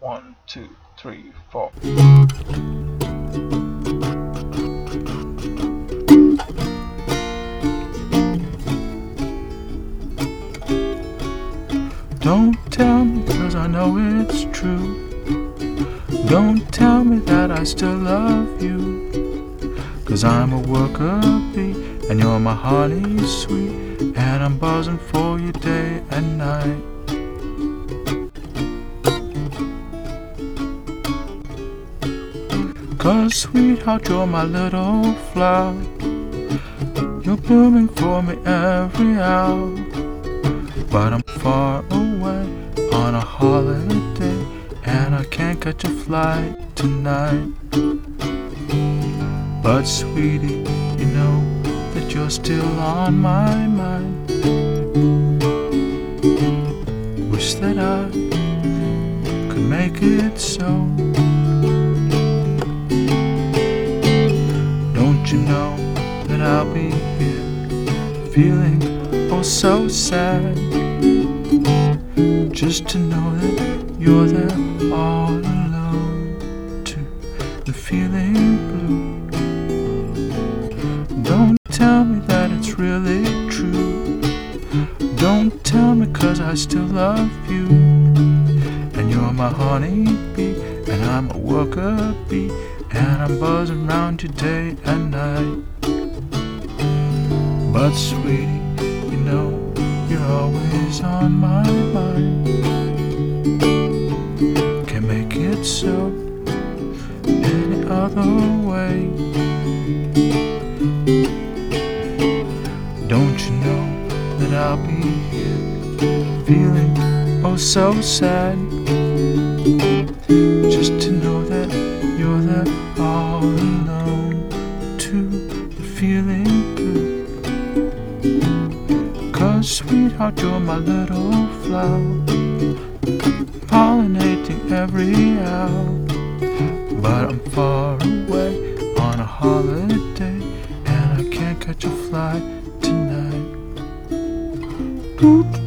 1, 2, 3, 4. Don't tell me, 'cause I know it's true. Don't tell me that I still love you, 'cause I'm a worker bee and you're my honey sweet, and I'm buzzing for you day and night. 'Cause sweetheart, you're my little flower, you're blooming for me every hour. But I'm far away on a holiday, and I can't catch a flight tonight. But sweetie, you know that you're still on my mind. Wish that I could make it so. Don't you know that I'll be here feeling oh so sad, just to know that you're there all alone, to the feeling blue. Don't tell me that it's really true. Don't tell me, 'cause I still love you, and you're my honey bee and I'm a worker bee, and I'm buzzing round you day and night. But sweetie, you know you're always on my mind. Can't make it so any other way. Don't you know that I'll be here feeling oh so sad, just to know that you're there all alone, to the feeling blue. 'Cause sweetheart, you're my little flower, pollinating every hour. But I'm far away on a holiday, and I can't catch a flight tonight.